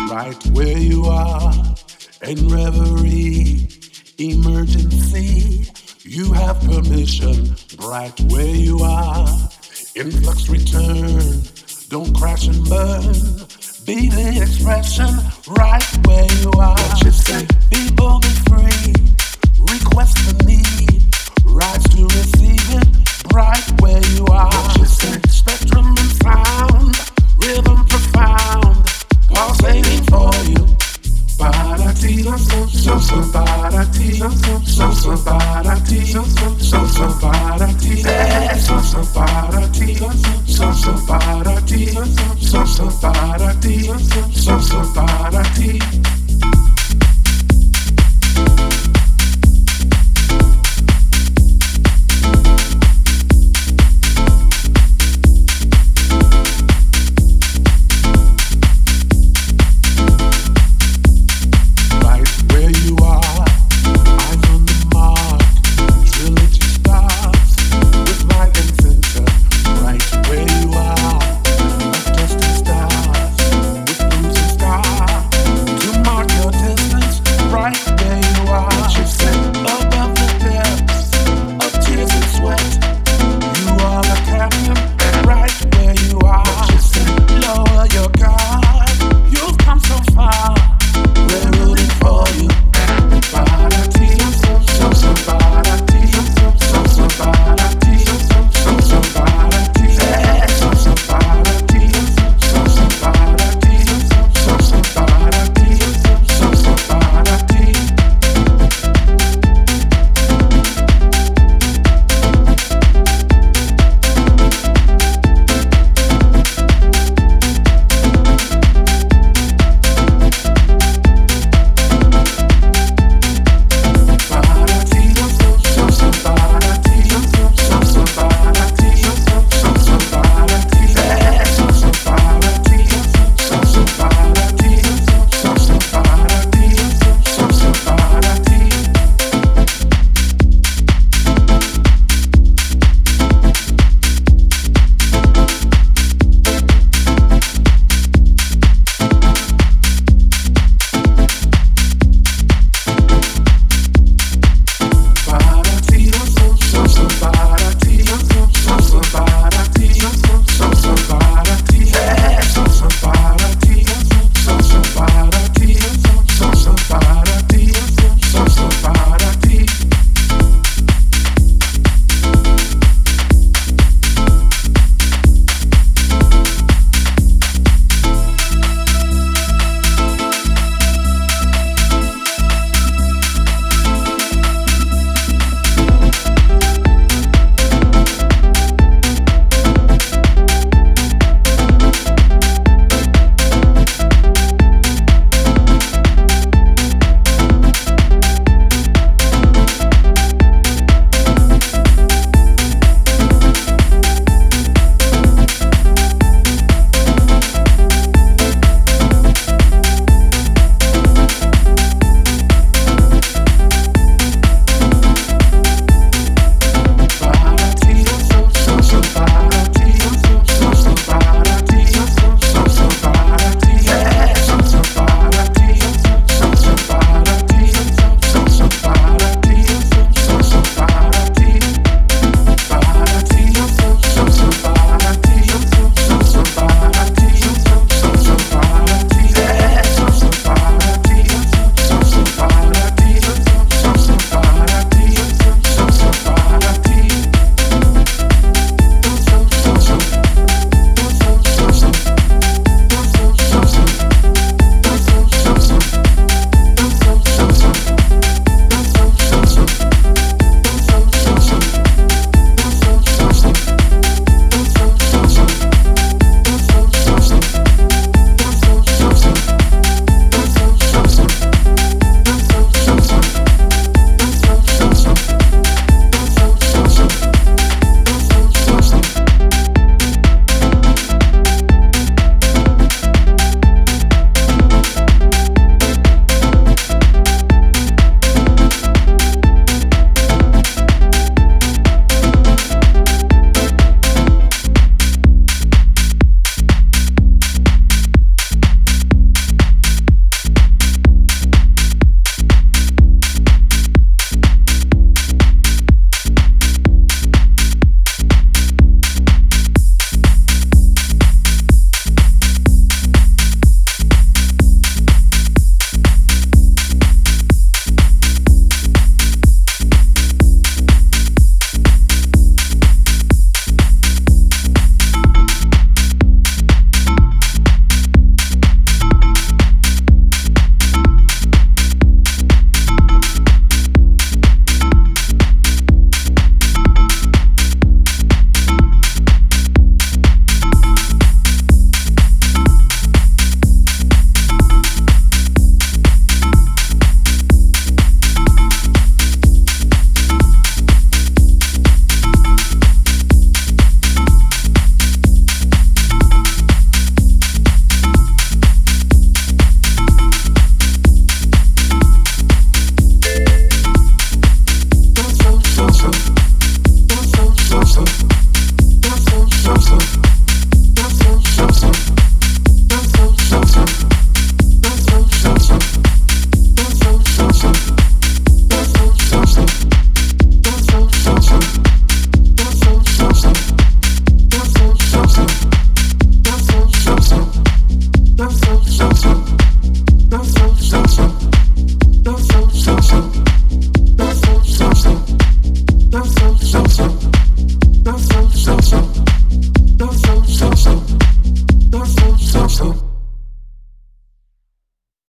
right where you are, in reverie, emergency. You have permission, right where you are. Influx return, don't crash and burn. Be the expression, right where you are. What you say? Be bold and free, request the need, rise to receive it, right where you are. What you say? Spectrum and sound, rhythm profound, pulsating for you. Ba-da-dee, so ba-da-dee, so ba-da-dee, so ba-da-dee, so ba-da-dee, so ba-da-dee, so ba-da-dee, so ba-da-dee. not so